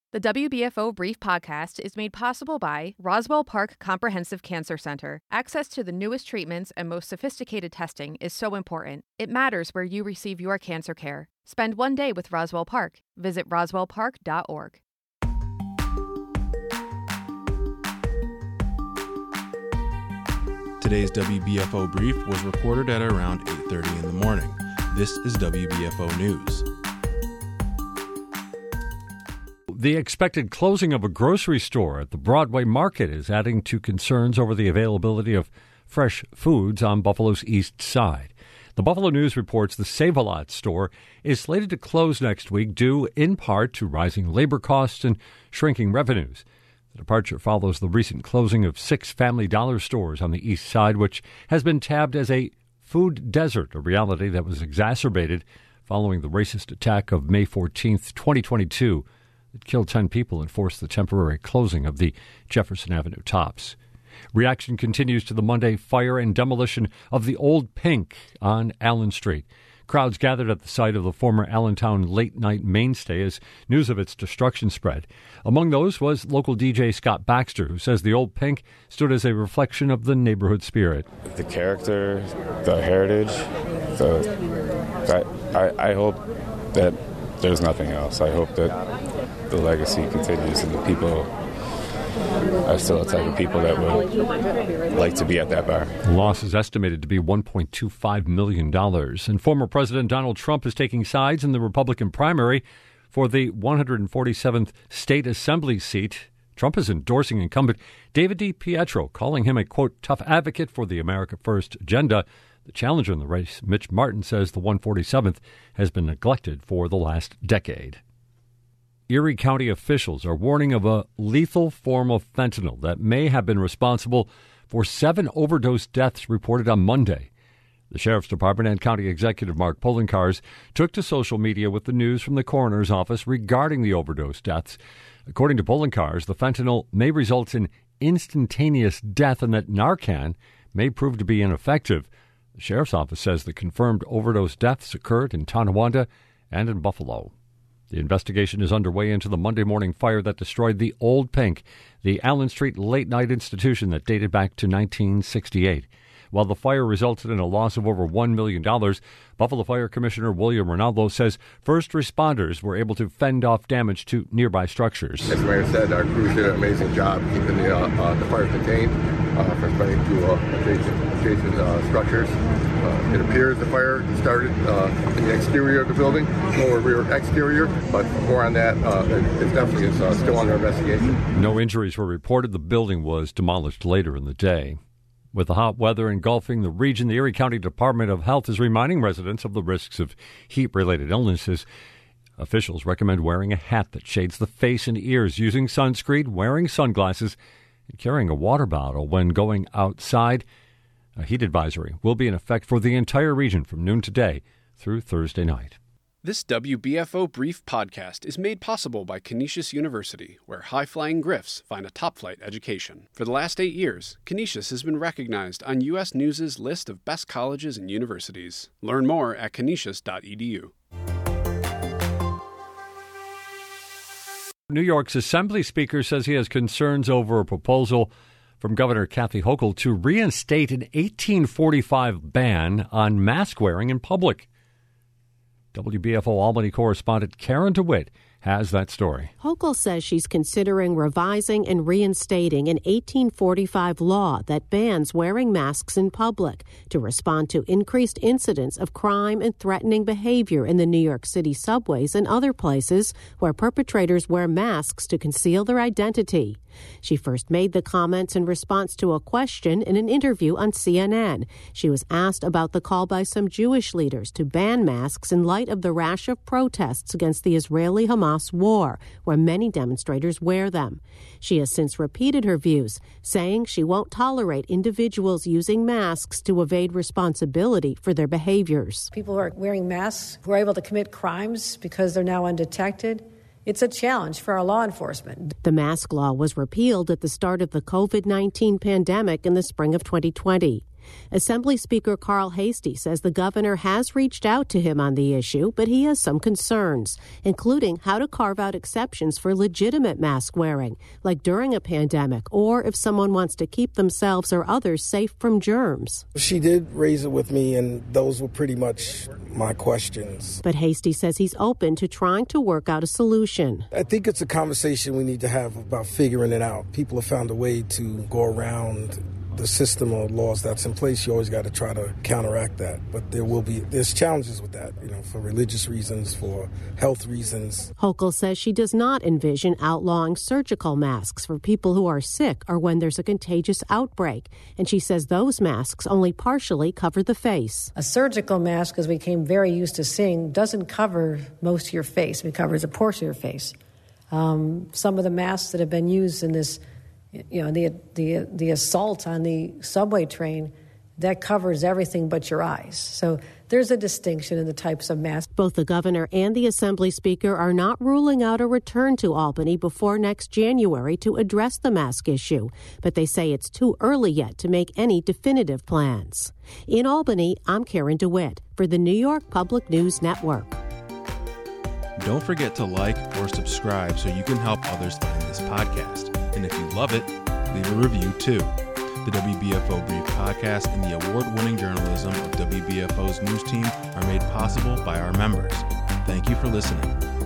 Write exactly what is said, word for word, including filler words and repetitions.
The W B F O Brief Podcast is made possible by Roswell Park Comprehensive Cancer Center. Access to the newest treatments and most sophisticated testing is so important. It matters where you receive your cancer care. Spend one day with Roswell Park. Visit roswell park dot org. Today's W B F O Brief was recorded at around eight thirty in the morning. This is W B F O News. The expected closing of a grocery store at the Broadway Market is adding to concerns over the availability of fresh foods on Buffalo's east side. The Buffalo News reports the Save-A-Lot store is slated to close next week due in part to rising labor costs and shrinking revenues. The departure follows the recent closing of six Family Dollar stores on the east side, which has been tabbed as a food desert, a reality that was exacerbated following the racist attack of May fourteenth, twenty twenty-two. It killed ten people and forced the temporary closing of the Jefferson Avenue Tops. Reaction continues to the Monday fire and demolition of the Old Pink on Allen Street. Crowds gathered at the site of the former Allentown late-night mainstay as news of its destruction spread. Among those was local D J Scott Baxter, who says the Old Pink stood as a reflection of the neighborhood spirit. The character, the heritage, the I, I, I hope that there's nothing else. I hope that the legacy continues and the people are still the type of people that would like to be at that bar. The loss is estimated to be one point two five million dollars. And former President Donald Trump is taking sides in the Republican primary for the one hundred forty-seventh State Assembly seat. Trump is endorsing incumbent David DiPietro, calling him a, quote, tough advocate for the America First agenda. The challenger in the race, Mitch Martin, says the one hundred forty-seventh has been neglected for the last decade. Erie County officials are warning of a lethal form of fentanyl that may have been responsible for seven overdose deaths reported on Monday. The Sheriff's Department and County Executive Mark Poloncarz took to social media with the news from the coroner's office regarding the overdose deaths. According to Poloncarz, the fentanyl may result in instantaneous death and that Narcan may prove to be ineffective. The Sheriff's Office says the confirmed overdose deaths occurred in Tonawanda and in Buffalo. The investigation is underway into the Monday morning fire that destroyed the Old Pink, the Allen Street late-night institution that dated back to nineteen sixty-eight. While the fire resulted in a loss of over one million dollars, Buffalo Fire Commissioner William Ronaldo says first responders were able to fend off damage to nearby structures. As the mayor said, our crews did an amazing job keeping the, uh, uh, the fire contained uh, from spreading to uh, adjacent, adjacent uh, structures. Uh, it appears the fire started uh, in the exterior of the building, lower rear exterior, but more on that, uh, it, it definitely is uh, still under investigation. No injuries were reported. The building was demolished later in the day. With the hot weather engulfing the region, the Erie County Department of Health is reminding residents of the risks of heat-related illnesses. Officials recommend wearing a hat that shades the face and ears, using sunscreen, wearing sunglasses, and carrying a water bottle when going outside. A heat advisory will be in effect for the entire region from noon today through Thursday night. This W B F O Brief podcast is made possible by Canisius University, where high-flying Griffs find a top-flight education. For the last eight years, Canisius has been recognized on U S News' list of best colleges and universities. Learn more at canisius dot e d u. New York's Assembly Speaker says he has concerns over a proposal from Governor Kathy Hochul to reinstate an eighteen forty-five ban on mask wearing in public. W B F O Albany correspondent Karen DeWitt has that story. Hochul says she's considering revising and reinstating an eighteen forty-five law that bans wearing masks in public to respond to increased incidents of crime and threatening behavior in the New York City subways and other places where perpetrators wear masks to conceal their identity. She first made the comments in response to a question in an interview on C N N. She was asked about the call by some Jewish leaders to ban masks in light of the rash of protests against the Israeli-Hamas war, where many demonstrators wear them. She has since repeated her views, saying she won't tolerate individuals using masks to evade responsibility for their behaviors. People who are wearing masks who are able to commit crimes because they're now undetected. It's a challenge for our law enforcement. The mask law was repealed at the start of the covid nineteen pandemic in the spring of twenty twenty. Assembly Speaker Carl Heastie says the governor has reached out to him on the issue, but he has some concerns, including how to carve out exceptions for legitimate mask wearing, like during a pandemic, or if someone wants to keep themselves or others safe from germs. She did raise it with me, and those were pretty much my questions. But Heastie says he's open to trying to work out a solution. I think it's a conversation we need to have about figuring it out. People have found a way to go around the system of laws that's in place. You always got to try to counteract that. But there will be, there's challenges with that, you know, for religious reasons, for health reasons. Hochul says she does not envision outlawing surgical masks for people who are sick or when there's a contagious outbreak. And she says those masks only partially cover the face. A surgical mask, as we became very used to seeing, doesn't cover most of your face. It covers a portion of your face. Um, some of the masks that have been used in this, you know, the the the assault on the subway train, that covers everything but your eyes. So there's a distinction in the types of masks. Both the governor and the Assembly Speaker are not ruling out a return to Albany before next January to address the mask issue, but they say it's too early yet to make any definitive plans. In Albany, I'm Karen DeWitt for the New York Public News Network. Don't forget to like or subscribe so you can help others find this podcast. And if you love it, leave a review too. The W B F O Brief podcast and the award-winning journalism of W B F O's news team are made possible by our members. Thank you for listening.